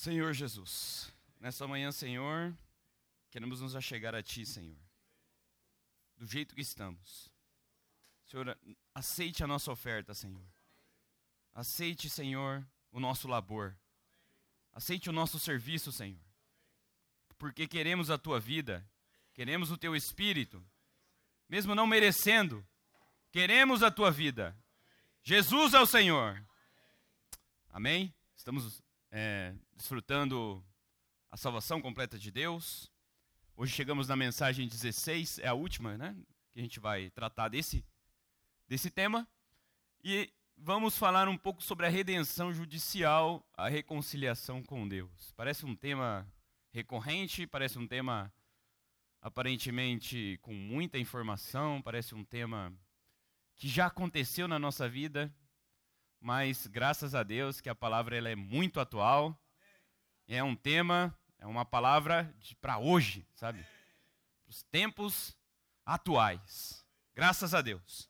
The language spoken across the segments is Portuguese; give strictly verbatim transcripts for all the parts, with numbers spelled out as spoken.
Senhor Jesus, nessa manhã, Senhor, queremos nos achegar a Ti, Senhor, do jeito que estamos. Senhor, aceite a nossa oferta, Senhor. Aceite, Senhor, o nosso labor. Aceite o nosso serviço, Senhor. Porque queremos a Tua vida, queremos o Teu Espírito, mesmo não merecendo, queremos a Tua vida. Jesus é o Senhor. Amém? Estamos é, desfrutando a salvação completa de Deus. Hoje chegamos na mensagem dezesseis, é a última, né? Que a gente vai tratar desse, desse tema. E vamos falar um pouco sobre a redenção judicial, a reconciliação com Deus. Parece um tema recorrente, parece um tema aparentemente com muita informação, parece um tema que já aconteceu na nossa vida, mas graças a Deus que a palavra ela é muito atual. É um tema, é uma palavra para hoje, sabe? Para os tempos atuais. Graças a Deus.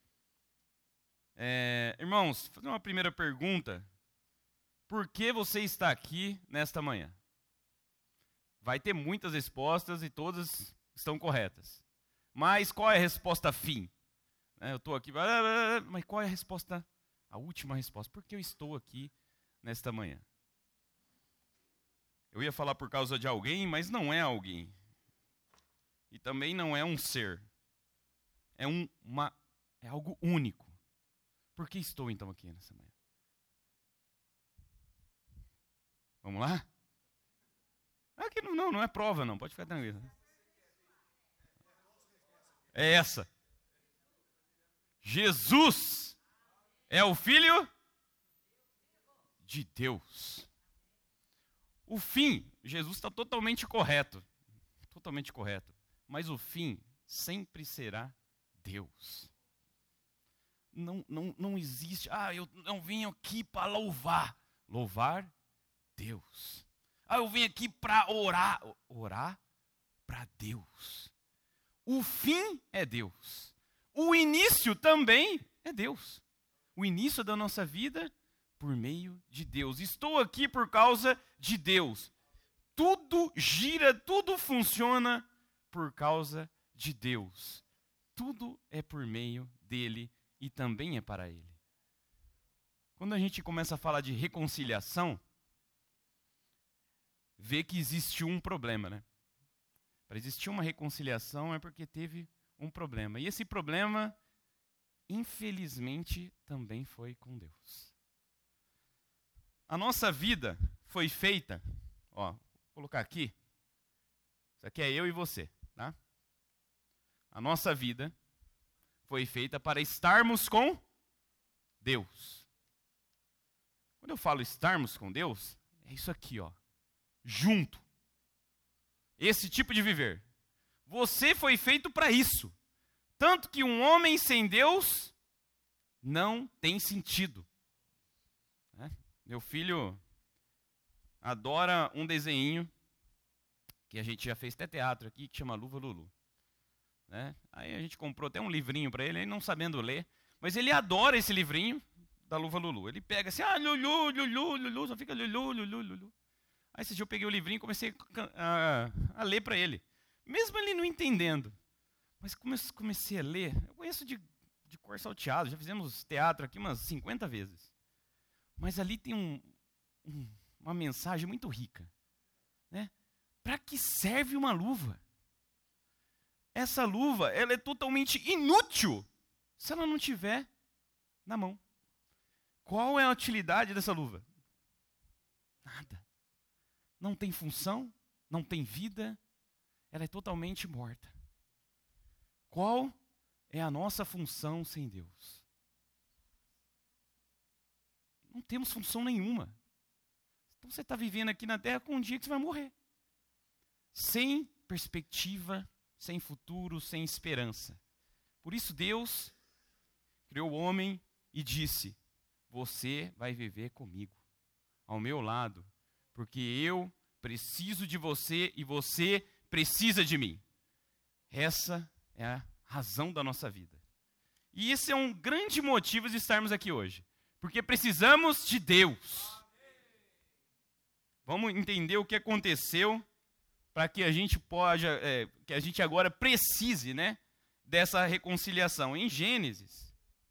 É, irmãos, vou fazer uma primeira pergunta. Por que você está aqui nesta manhã? Vai ter muitas respostas e todas estão corretas. Mas qual é a resposta fim? Eu estou aqui, mas qual é a resposta, a última resposta? Por que eu estou aqui nesta manhã? Eu ia falar por causa de alguém, mas não é alguém. E também não é um ser. É, um, uma, é algo único. Por que estou então aqui nessa manhã? Vamos lá? Aqui não, não, não é prova não, pode ficar tranquilo. É essa. Jesus é o Filho de Deus. O fim, Jesus está totalmente correto. Totalmente correto. Mas o fim sempre será Deus. Não, não, não existe, ah, eu não vim aqui para louvar. Louvar Deus. Ah, eu vim aqui para orar. Orar para Deus. O fim é Deus. O início também é Deus. O início da nossa vida por meio de Deus. Estou aqui por causa de Deus. Tudo gira, tudo funciona por causa de Deus. Tudo é por meio dele e também é para ele. Quando a gente começa a falar de reconciliação, vê que existe um problema, né? Para existir uma reconciliação é porque teve um problema. E esse problema, infelizmente, também foi com Deus. A nossa vida foi feita, ó, vou colocar aqui, isso aqui é eu e você, tá? A nossa vida foi feita para estarmos com Deus. Quando eu falo estarmos com Deus, é isso aqui, ó, junto. Esse tipo de viver. Você foi feito para isso. Tanto que um homem sem Deus não tem sentido. É? Meu filho adora um desenho que a gente já fez até teatro aqui, que chama Luva Lulu. É? Aí a gente comprou até um livrinho para ele, ele não sabendo ler, mas ele adora esse livrinho da Luva Lulu. Ele pega assim, ah, Lulu, Lulu, Lulu, só fica Lulu, Lulu, Lulu. Aí esse dia eu peguei o livrinho e comecei a, a, a ler para ele. Mesmo ele não entendendo. Mas comecei a ler, eu conheço de, de cor salteado, já fizemos teatro aqui umas cinquenta vezes. Mas ali tem um, um, uma mensagem muito rica. Né? Para que serve uma luva? Essa luva ela é totalmente inútil se ela não tiver na mão. Qual é a utilidade dessa luva? Nada. Não tem função, não tem vida, ela é totalmente morta. Qual é a nossa função sem Deus? Não temos função nenhuma. Então você está vivendo aqui na terra com um dia que você vai morrer. Sem perspectiva, sem futuro, sem esperança. Por isso Deus criou o homem e disse, você vai viver comigo, ao meu lado, porque eu preciso de você e você precisa de mim. Essa é a razão da nossa vida. E esse é um grande motivo de estarmos aqui hoje. Porque precisamos de Deus. Vamos entender o que aconteceu para que a gente pode, é, que a gente agora precise, né, dessa reconciliação. Em Gênesis,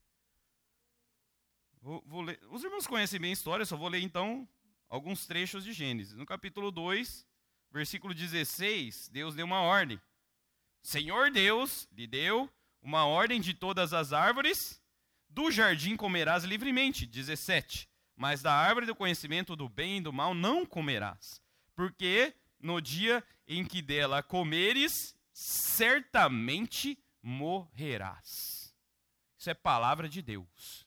vou, vou ler, os irmãos conhecem bem a história, só vou ler então alguns trechos de Gênesis. No capítulo dois, versículo dezesseis, Deus deu uma ordem. O Senhor Deus lhe deu uma ordem: de todas as árvores do jardim comerás livremente. dezessete. Mas da árvore do conhecimento do bem e do mal não comerás, porque no dia em que dela comeres, certamente morrerás. Isso é palavra de Deus.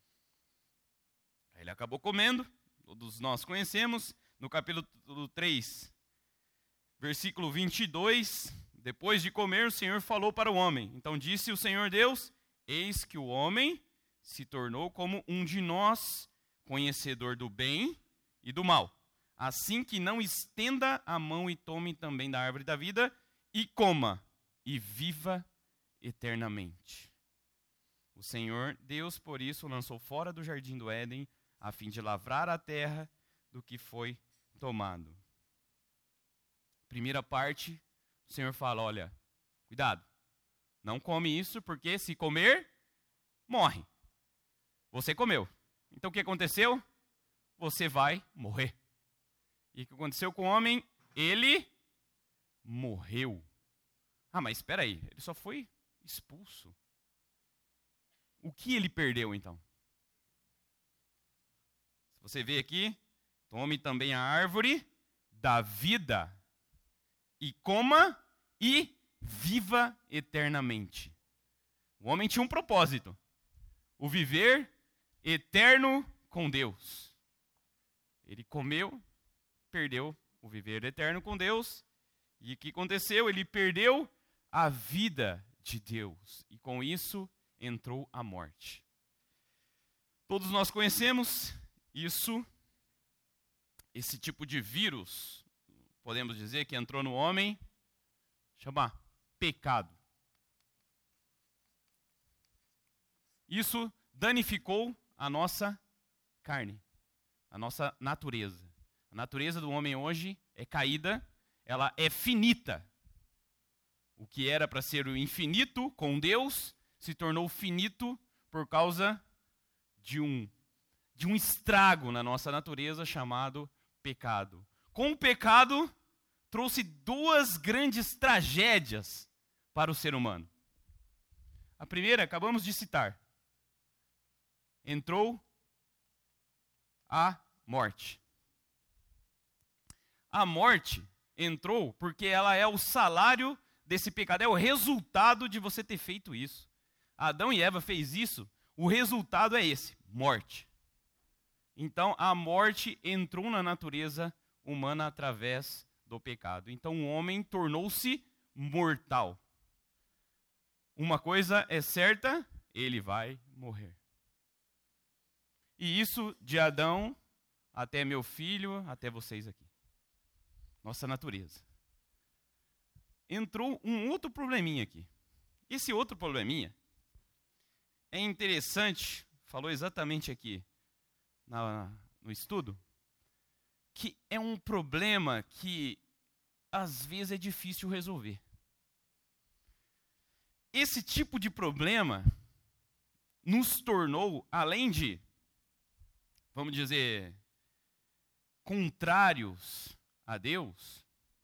Ele acabou comendo, todos nós conhecemos, no capítulo três, versículo vinte e dois, depois de comer, o Senhor falou para o homem. Então disse o Senhor Deus: eis que o homem se tornou como um de nós, conhecedor do bem e do mal. Assim que não estenda a mão e tome também da árvore da vida, e coma, e viva eternamente. O Senhor Deus, por isso, lançou fora do jardim do Éden, a fim de lavrar a terra do que foi tomado. Primeira parte, o Senhor fala: olha, cuidado, não come isso, porque se comer, morre. Você comeu. Então o que aconteceu? Você vai morrer. E o que aconteceu com o homem? Ele morreu. Ah, mas espera aí, ele só foi expulso. O que ele perdeu então? Se você vê aqui, tome também a árvore da vida e coma e viva eternamente. O homem tinha um propósito: o viver eterno com Deus. Ele comeu, perdeu o viver eterno com Deus. E o que aconteceu? Ele perdeu a vida de Deus. E com isso entrou a morte. Todos nós conhecemos isso, esse tipo de vírus, podemos dizer, que entrou no homem, chama pecado. Isso danificou a nossa carne, a nossa natureza. A natureza do homem hoje é caída, ela é finita. O que era para ser o infinito com Deus se tornou finito por causa de um, de um estrago na nossa natureza chamado pecado. Com o pecado, trouxe duas grandes tragédias para o ser humano. A primeira, acabamos de citar. Entrou a morte. A morte entrou porque ela é o salário desse pecado, é o resultado de você ter feito isso. Adão e Eva fez isso, o resultado é esse, morte. Então a morte entrou na natureza humana através do pecado. Então o homem tornou-se mortal. Uma coisa é certa, ele vai morrer. E isso de Adão até meu filho, até vocês aqui. Nossa natureza. Entrou um outro probleminha aqui. Esse outro probleminha é interessante, falou exatamente aqui na, no estudo, que é um problema que às vezes é difícil resolver. Esse tipo de problema nos tornou, além de, vamos dizer, contrários a Deus,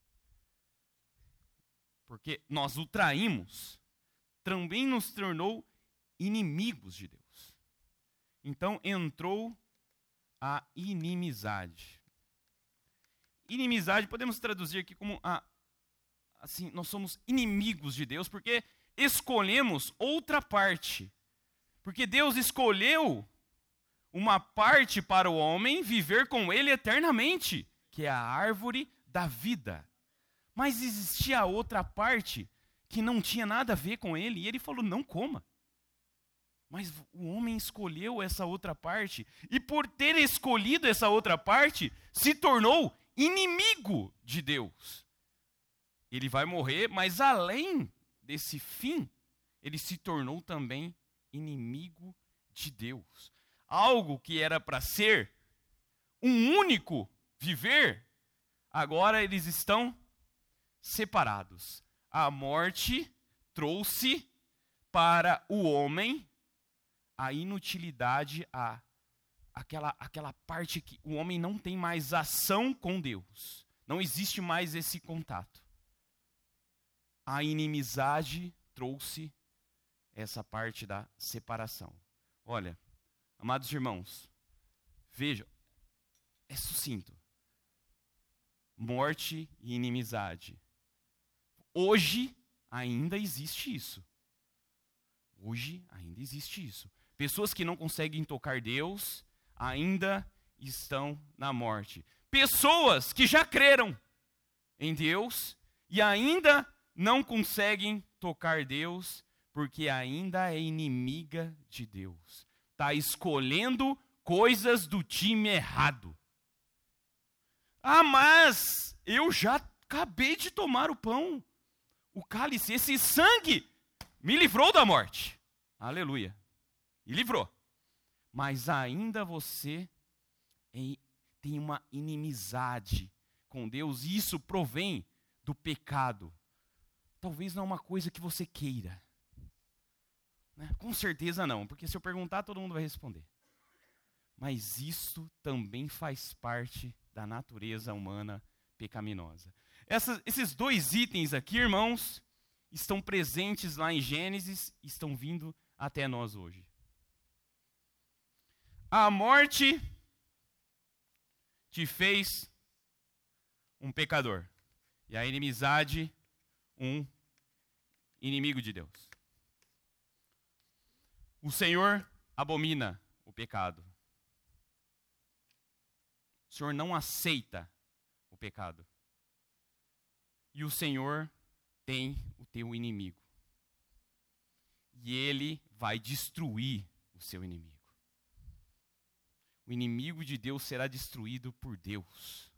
porque nós o traímos, também nos tornou inimigos de Deus. Então entrou a inimizade. Inimizade podemos traduzir aqui como a, assim, nós somos inimigos de Deus porque escolhemos outra parte. Porque Deus escolheu uma parte para o homem viver com ele eternamente, que é a árvore da vida. Mas existia a outra parte que não tinha nada a ver com ele, e ele falou: não coma. Mas o homem escolheu essa outra parte, e por ter escolhido essa outra parte, se tornou inimigo de Deus. Ele vai morrer, mas além desse fim, ele se tornou também inimigo de Deus. Algo que era para ser um único viver, agora eles estão separados. A morte trouxe para o homem a inutilidade, a, aquela, aquela parte que o homem não tem mais ação com Deus. Não existe mais esse contato. A inimizade trouxe essa parte da separação. Olha, amados irmãos, vejam, é sucinto. Morte e inimizade. Hoje ainda existe isso. Hoje ainda existe isso. Pessoas que não conseguem tocar Deus ainda estão na morte. Pessoas que já creram em Deus e ainda não conseguem tocar Deus porque ainda é inimiga de Deus. Está escolhendo coisas do time errado. Ah, mas eu já acabei de tomar o pão, o cálice, esse sangue me livrou da morte. Aleluia. E livrou. Mas ainda você tem uma inimizade com Deus, e isso provém do pecado. Talvez não é uma coisa que você queira. Né? Com certeza não, porque se eu perguntar, todo mundo vai responder. Mas isso também faz parte da natureza humana pecaminosa. Essas, esses dois itens aqui, irmãos, estão presentes lá em Gênesis e estão vindo até nós hoje. A morte te fez um pecador, e a inimizade um inimigo de Deus. O Senhor abomina o pecado. O Senhor não aceita o pecado. E o Senhor tem o teu inimigo. E Ele vai destruir o seu inimigo. O inimigo de Deus será destruído por Deus.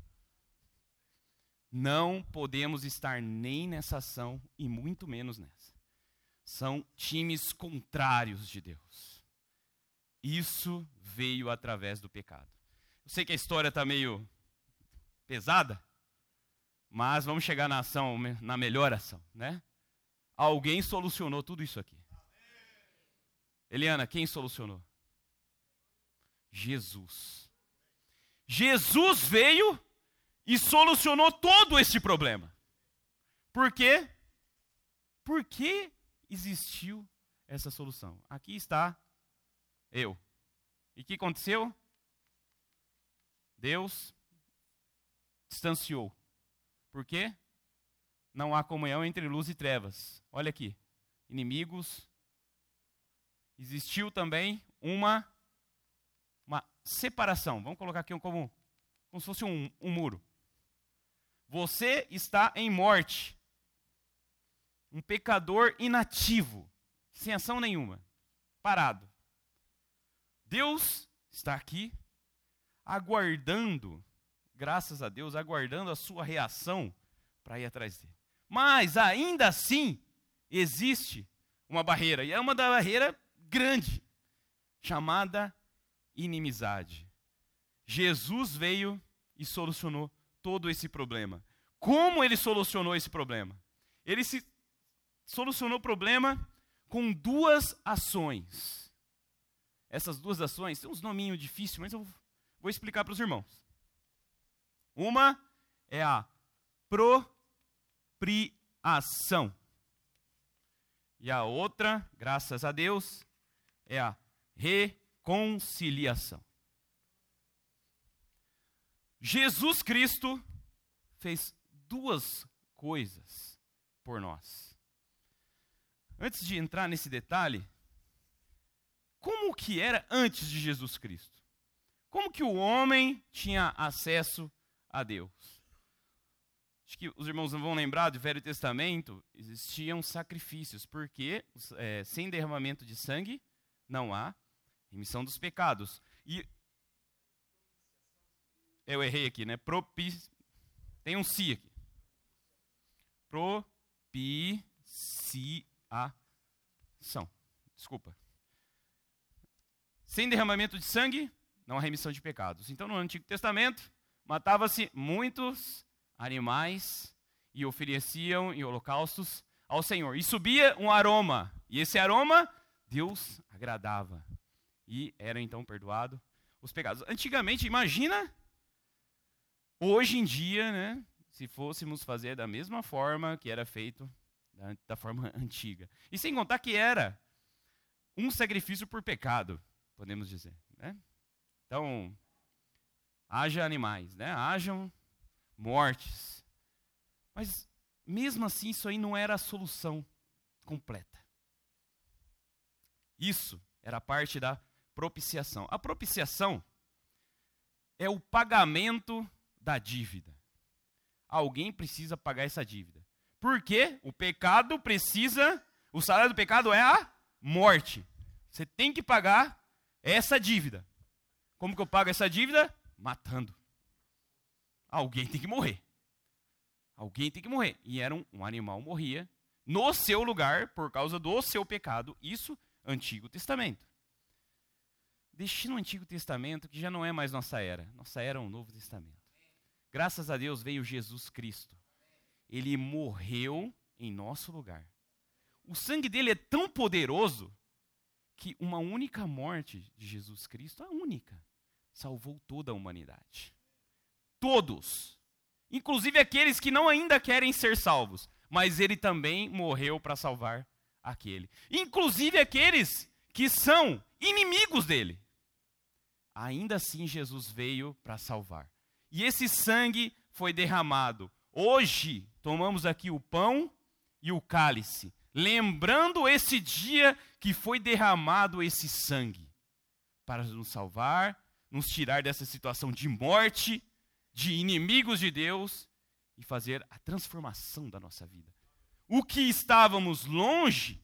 Não podemos estar nem nessa ação e muito menos nessa. São times contrários de Deus. Isso veio através do pecado. Eu sei que a história está meio pesada, mas vamos chegar na ação, na melhor ação, né? Alguém solucionou tudo isso aqui. Eliana, quem solucionou? Jesus. Jesus veio e solucionou todo esse problema. Por quê? Por que existiu essa solução? Aqui está eu. E o que aconteceu? Deus distanciou. Por quê? Não há comunhão entre luz e trevas. Olha aqui. Inimigos. Existiu também uma, uma separação. Vamos colocar aqui como, como se fosse um, um muro. Você está em morte. Um pecador inativo. Sem ação nenhuma. Parado. Deus está aqui aguardando, graças a Deus, aguardando a sua reação para ir atrás dele. Mas, ainda assim, existe uma barreira, e é uma da barreira grande, chamada inimizade. Jesus veio e solucionou todo esse problema. Como ele solucionou esse problema? Ele se solucionou o problema com duas ações. Essas duas ações, tem uns nominhos difíceis, mas eu vou explicar para os irmãos. Uma é a propriação. E a outra, graças a Deus, é a reconciliação. Jesus Cristo fez duas coisas por nós. Antes de entrar nesse detalhe, como que era antes de Jesus Cristo? Como que o homem tinha acesso a Deus? Acho que os irmãos não vão lembrar do Velho Testamento, existiam sacrifícios, porque é, sem derramamento de sangue não há remissão dos pecados. E eu errei aqui, né? Propi... Tem um si aqui. Propiciação. Desculpa. Sem derramamento de sangue, não há remissão de pecados. Então, no Antigo Testamento, matava-se muitos animais e ofereciam em holocaustos ao Senhor. E subia um aroma, e esse aroma Deus agradava. E era então perdoado os pecados. Antigamente, imagina, hoje em dia, né, se fôssemos fazer da mesma forma que era feito, da, da forma antiga. E sem contar que era um sacrifício por pecado, podemos dizer, né? Então, haja animais, né? Hajam mortes. Mas, mesmo assim, isso aí não era a solução completa. Isso era parte da propiciação. A propiciação é o pagamento da dívida. Alguém precisa pagar essa dívida. Porque o pecado precisa, o salário do pecado é a morte. Você tem que pagar essa dívida. Como que eu pago essa dívida? Matando. Alguém tem que morrer. Alguém tem que morrer. E era um, um animal morria no seu lugar por causa do seu pecado. Isso, Antigo Testamento. Deixe no Antigo Testamento, que já não é mais nossa era. Nossa era é um Novo Testamento. Graças a Deus veio Jesus Cristo. Ele morreu em nosso lugar. O sangue dele é tão poderoso que uma única morte de Jesus Cristo, a única, salvou toda a humanidade. Todos. Inclusive aqueles que não ainda querem ser salvos. Mas ele também morreu para salvar aquele. Inclusive aqueles que são inimigos dele. Ainda assim Jesus veio para salvar. E esse sangue foi derramado. Hoje tomamos aqui o pão e o cálice, lembrando esse dia que foi derramado esse sangue para nos salvar, nos tirar dessa situação de morte, de inimigos de Deus e fazer a transformação da nossa vida. O que estávamos longe,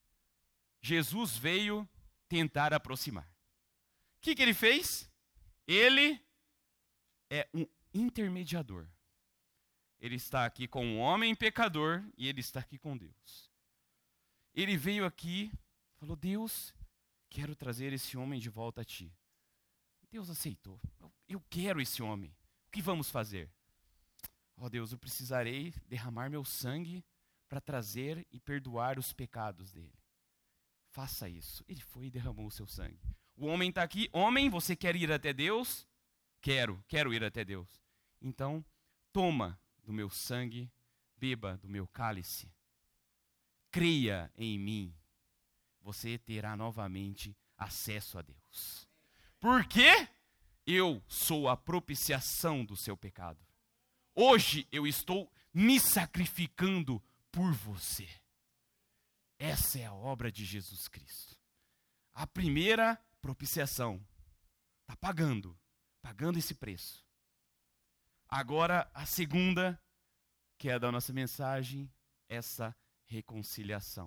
Jesus veio tentar aproximar. O que, que ele fez? Ele é um intermediador. Ele está aqui com um homem pecador e ele está aqui com Deus. Ele veio aqui, falou, Deus, quero trazer esse homem de volta a ti. Deus aceitou. Eu quero esse homem. O que vamos fazer? Ó Deus, eu precisarei derramar meu sangue para trazer e perdoar os pecados dele. Faça isso. Ele foi e derramou o seu sangue. O homem está aqui. Homem, você quer ir até Deus? Quero, quero ir até Deus. Então, toma do meu sangue, beba do meu cálice. Creia em mim. Você terá novamente acesso a Deus. Por quê? Eu sou a propiciação do seu pecado. Hoje eu estou me sacrificando por você. Essa é a obra de Jesus Cristo. A primeira propiciação. Está pagando. Pagando esse preço. Agora a segunda, que é a da nossa mensagem, essa reconciliação.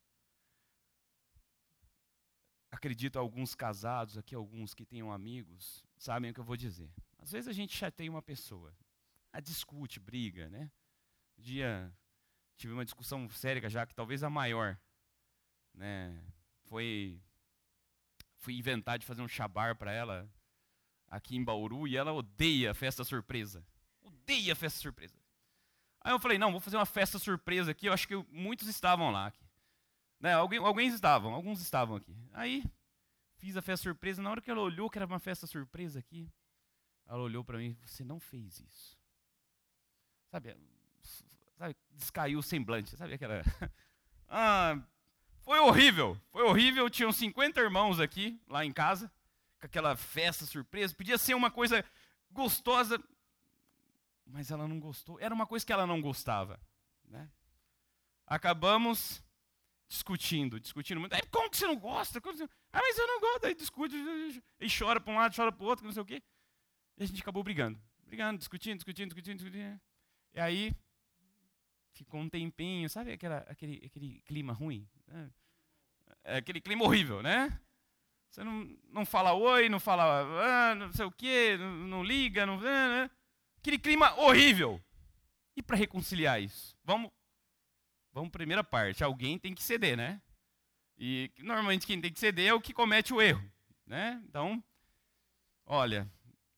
Acredito alguns casados, aqui alguns que tenham amigos, sabem o que eu vou dizer. Às vezes a gente chateia uma pessoa. Ah, discute, briga, né? Um dia tive uma discussão séria já, que talvez a maior, né? Foi, fui inventar de fazer um chabar para ela aqui em Bauru e ela odeia festa surpresa. Odeia festa surpresa. Aí eu falei, não, vou fazer uma festa surpresa aqui, eu acho que muitos estavam lá. Aqui. Né? Alguém, alguns estavam, alguns estavam aqui. Aí fiz a festa surpresa, na hora que ela olhou que era uma festa surpresa aqui, ela olhou para mim, você não fez isso. Sabe, sabe, descaiu o semblante, sabe aquela... ah, foi horrível, foi horrível, tinham cinquenta irmãos aqui, lá em casa, com aquela festa surpresa, podia ser uma coisa gostosa, mas ela não gostou, era uma coisa que ela não gostava, né? Acabamos discutindo, discutindo muito, como que você não gosta? Como você... Ah, mas eu não gosto, aí discute, e chora para um lado, chora para o outro, não sei o quê, e a gente acabou brigando, brigando, discutindo, discutindo, discutindo, discutindo. E aí, ficou um tempinho, sabe aquela, aquele, aquele clima ruim? Né? Aquele clima horrível, né? Você não, não fala oi, não fala ah, não sei o quê, não, não liga, não, né? Aquele clima horrível. E para reconciliar isso? Vamos, vamos primeira parte, alguém tem que ceder, né? E normalmente quem tem que ceder é o que comete o erro, né? Então, olha,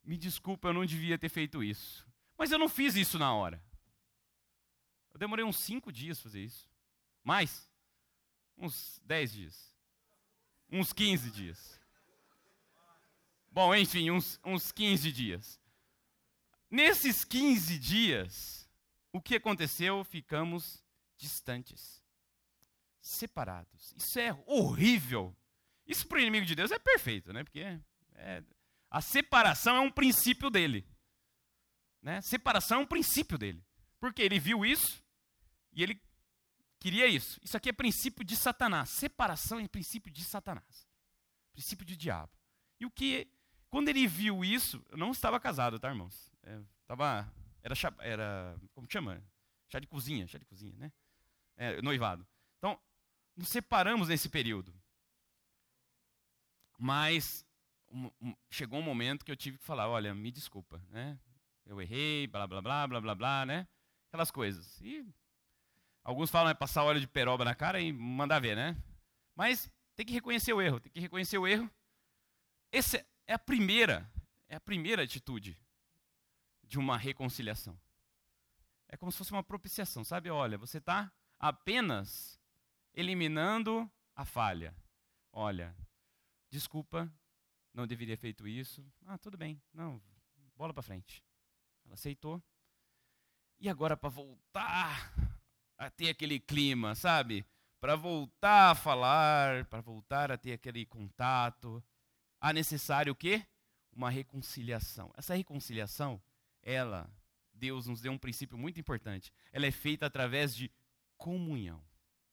me desculpa, eu não devia ter feito isso. Mas eu não fiz isso na hora. Eu demorei uns cinco dias para fazer isso. Mais? Uns dez dias. Uns quinze dias. Bom, enfim, uns, uns quinze dias. Nesses quinze dias, o que aconteceu? Ficamos distantes. Separados. Isso é horrível. Isso para o inimigo de Deus é perfeito, né? Porque é, é, a separação é um princípio dele. Né? Separação é um princípio dele. Porque ele viu isso e ele queria isso. Isso aqui é princípio de Satanás. Separação é princípio de Satanás. Princípio de diabo. E o que, quando ele viu isso, eu não estava casado, tá, irmãos? É, tava, era, chá, era, como chama? Chá de cozinha, chá de cozinha, né? É, noivado. Então, nos separamos nesse período. Mas um, um, chegou um momento que eu tive que falar, olha, me desculpa, né? Eu errei, blá, blá, blá, blá, blá, blá, né? Aquelas coisas. E alguns falam é passar óleo de peroba na cara e mandar ver, né? Mas tem que reconhecer o erro, tem que reconhecer o erro. Essa é a primeira, é a primeira atitude de uma reconciliação. É como se fosse uma propiciação, sabe? Olha, você está apenas eliminando a falha. Olha, desculpa, não deveria ter feito isso. Ah, tudo bem, não, bola para frente. Ela aceitou. E agora para voltar a ter aquele clima, sabe? Para voltar a falar, para voltar a ter aquele contato, há necessário o quê? Uma reconciliação. Essa reconciliação, ela, Deus nos deu um princípio muito importante. Ela é feita através de comunhão.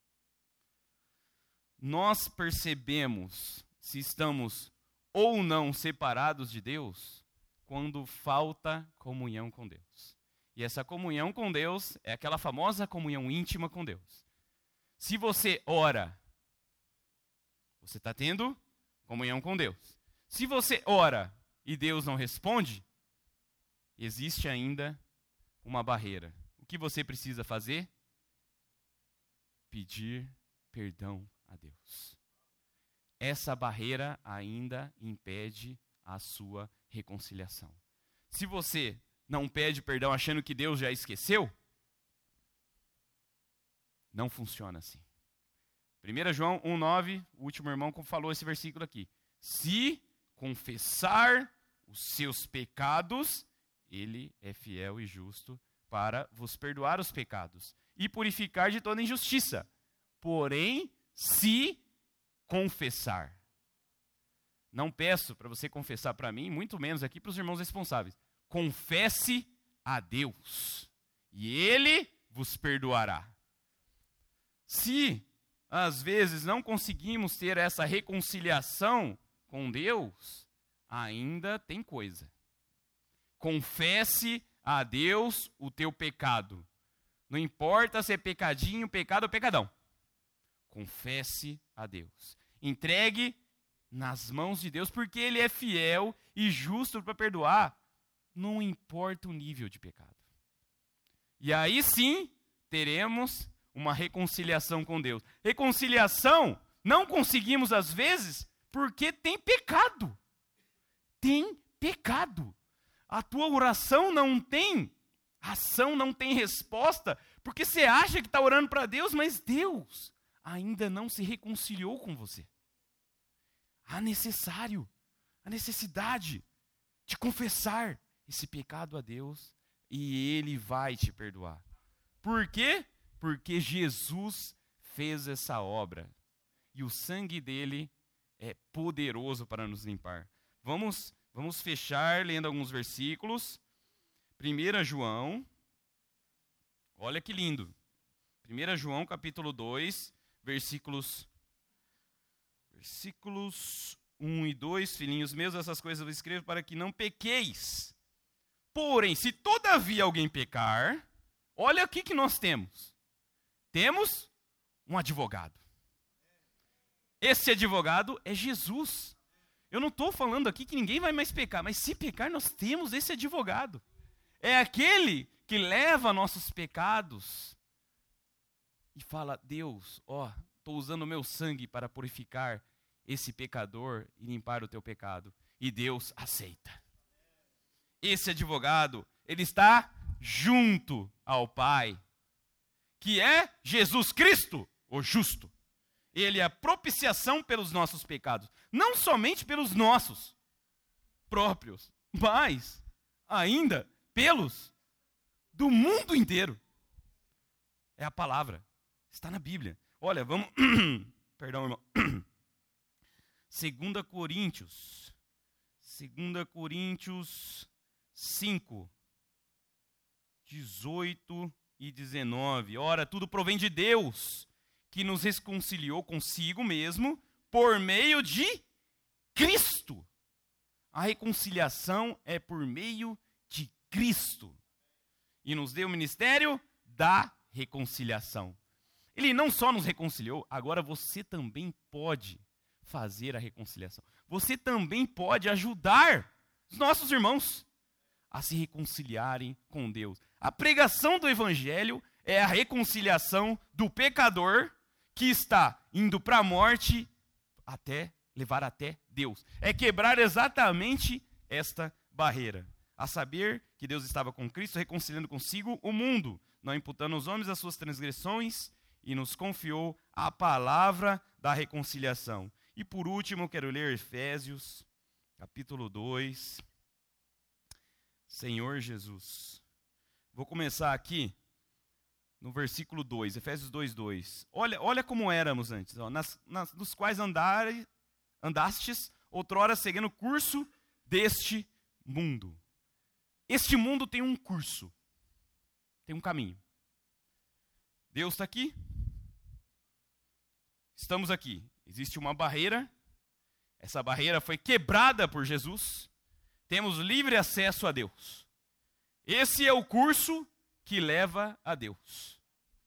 Nós percebemos se estamos ou não separados de Deus quando falta comunhão com Deus. E essa comunhão com Deus é aquela famosa comunhão íntima com Deus. Se você ora, você está tendo comunhão com Deus. Se você ora e Deus não responde, existe ainda uma barreira. O que você precisa fazer? Pedir perdão a Deus. Essa barreira ainda impede a sua reconciliação. Se você não pede perdão achando que Deus já esqueceu, não funciona assim. primeiro João um, nove, o último irmão falou esse versículo aqui. Se confessar os seus pecados, ele é fiel e justo para vos perdoar os pecados e purificar de toda injustiça. Porém, se confessar. Não peço para você confessar para mim, muito menos aqui para os irmãos responsáveis. Confesse a Deus e Ele vos perdoará. Se, às vezes, não conseguimos ter essa reconciliação com Deus, ainda tem coisa. Confesse a Deus o teu pecado. Não importa se é pecadinho, pecado ou pecadão. Confesse a Deus. Entregue nas mãos de Deus, porque Ele é fiel e justo para perdoar, não importa o nível de pecado. E aí sim, teremos uma reconciliação com Deus. Reconciliação não conseguimos às vezes porque tem pecado. Tem pecado. A tua oração não tem ação, não tem resposta, porque você acha que está orando para Deus, mas Deus ainda não se reconciliou com você. Há necessário, a necessidade de confessar esse pecado a Deus e Ele vai te perdoar. Por quê? Porque Jesus fez essa obra e o sangue dele é poderoso para nos limpar. Vamos, vamos fechar lendo alguns versículos. primeiro João, olha que lindo. primeiro João capítulo dois, versículos, versículos um e dois. Filhinhos meus, essas coisas eu escrevo para que não pequeis. Porém, se todavia alguém pecar, olha aqui que nós temos. Temos um advogado. Esse advogado é Jesus. Eu não estou falando aqui que ninguém vai mais pecar, mas se pecar, nós temos esse advogado. É aquele que leva nossos pecados e fala, Deus, ó, estou usando o meu sangue para purificar esse pecador e limpar o teu pecado. E Deus aceita. esse advogado, ele está junto ao Pai, que é Jesus Cristo, o justo. Ele é a propiciação pelos nossos pecados, não somente pelos nossos próprios, mas ainda pelos do mundo inteiro. É a palavra, está na Bíblia. Olha, vamos, perdão, irmão. Segunda Coríntios, Segunda Coríntios cinco, dezoito e dezenove. Ora, tudo provém de Deus, que nos reconciliou consigo mesmo por meio de Cristo. A reconciliação é por meio de Cristo. E nos deu o ministério da reconciliação. Ele não só nos reconciliou, agora você também pode fazer a reconciliação. Você também pode ajudar os nossos irmãos a se reconciliarem com Deus. A pregação do Evangelho é a reconciliação do pecador que está indo para a morte até levar até Deus. É quebrar exatamente esta barreira. A saber que Deus estava com Cristo, reconciliando consigo o mundo, não imputando aos homens as suas transgressões, e nos confiou a palavra da reconciliação. E por último, quero ler Efésios, capítulo dois. Senhor Jesus. Vou começar aqui no versículo dois, Efésios dois, dois. Olha, olha como éramos antes, ó, nas, nas, nos quais andare, andastes outrora seguindo o curso deste mundo. Este mundo tem um curso, tem um caminho. Deus está aqui, estamos aqui. Existe uma barreira, essa barreira foi quebrada por Jesus, temos livre acesso a Deus. Esse é o curso que leva a Deus.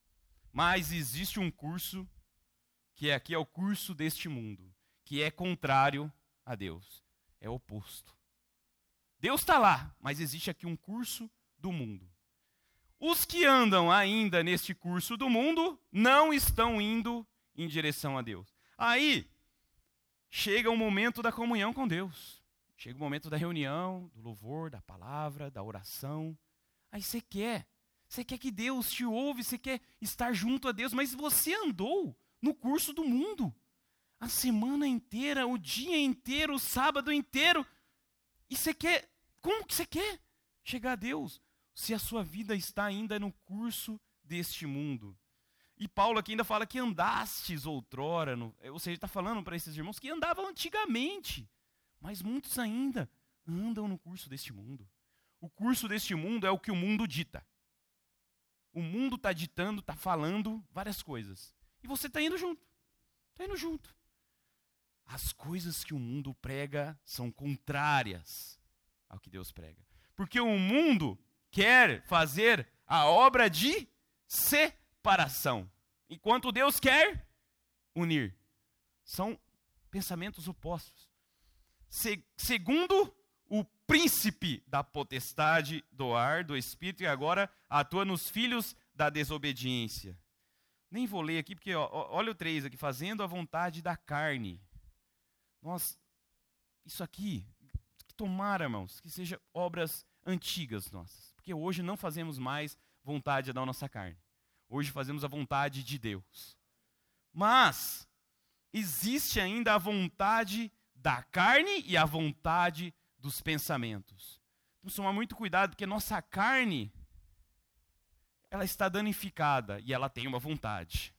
Mas existe um curso que é aqui é o curso deste mundo, que é contrário a Deus, é oposto. Deus está lá, mas existe aqui um curso do mundo. Os que andam ainda neste curso do mundo não estão indo em direção a Deus. Aí chega o momento da comunhão com Deus. Chega o momento da reunião, do louvor, da palavra, da oração. Aí você quer, você quer que Deus te ouve, você quer estar junto a Deus, mas você andou no curso do mundo. A semana inteira, o dia inteiro, o sábado inteiro. E você quer, como que você quer chegar a Deus? Se a sua vida está ainda no curso deste mundo. E Paulo aqui ainda fala que andastes outrora, no, ou seja, ele está falando para esses irmãos que andavam antigamente, mas muitos ainda andam no curso deste mundo. O curso deste mundo é o que o mundo dita. O mundo está ditando, está falando várias coisas. E você está indo junto, está indo junto. As coisas que o mundo prega são contrárias ao que Deus prega. Porque o mundo quer fazer a obra de separação, enquanto Deus quer unir. São pensamentos opostos. Se, segundo o príncipe da potestade do ar, do espírito, e agora atua nos filhos da desobediência. Nem vou ler aqui, porque ó, olha o três aqui, fazendo a vontade da carne. Nós, isso aqui, tomara, irmãos, que sejam obras antigas nossas, porque hoje não fazemos mais vontade da nossa carne. Hoje fazemos a vontade de Deus. Mas existe ainda a vontade da carne e a vontade dos pensamentos. Temos que tomar muito cuidado, porque nossa carne, ela está danificada e ela tem uma vontade.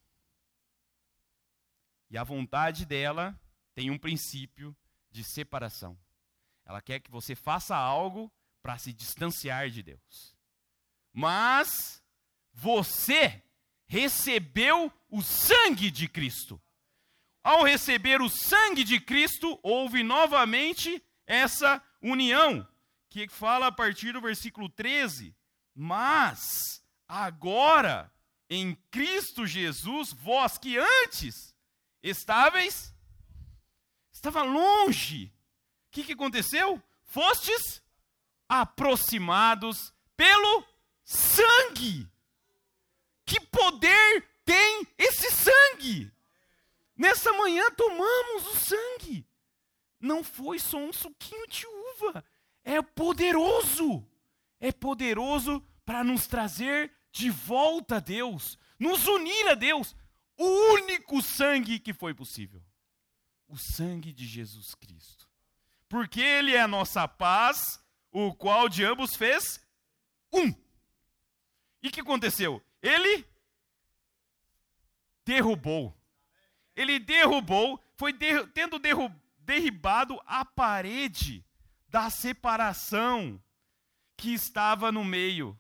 E a vontade dela tem um princípio de separação. Ela quer que você faça algo para se distanciar de Deus. Mas você recebeu o sangue de Cristo. Ao receber o sangue de Cristo, houve novamente essa união, que fala a partir do versículo treze. Mas agora, em Cristo Jesus, vós que antes estáveis, estava longe. O que, que aconteceu? Fostes aproximados pelo sangue. Que poder tem esse sangue? Nessa manhã tomamos o sangue. Não foi só um suquinho de uva. é poderoso. É poderoso para nos trazer de volta a Deus, nos unir a Deus. O único sangue que foi possível. O sangue de Jesus Cristo. Porque Ele é a nossa paz, o qual de ambos fez um. E o que aconteceu? Ele derrubou. Ele derrubou, foi der, tendo derru, derribado a parede da separação que estava no meio.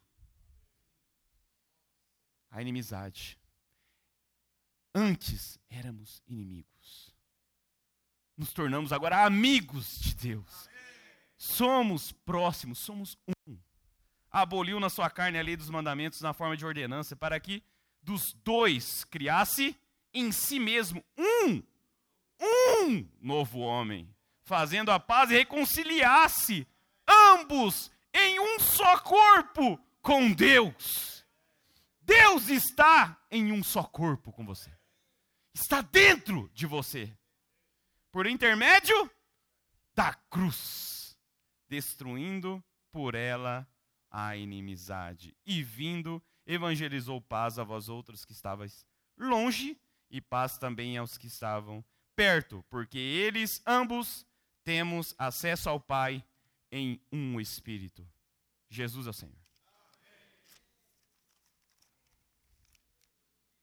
A inimizade. Antes éramos inimigos. Nos tornamos agora amigos de Deus. Somos próximos, somos um. Aboliu na sua carne a lei dos mandamentos na forma de ordenança, para que dos dois criasse em si mesmo um, um novo homem, fazendo a paz e reconciliasse ambos em um só corpo com Deus. Deus está em um só corpo com você. Está dentro de você. Por intermédio da cruz, destruindo por ela a inimizade. E vindo, evangelizou paz a vós outros que estavais longe, e paz também aos que estavam perto, porque eles ambos temos acesso ao Pai em um Espírito. Jesus é o Senhor.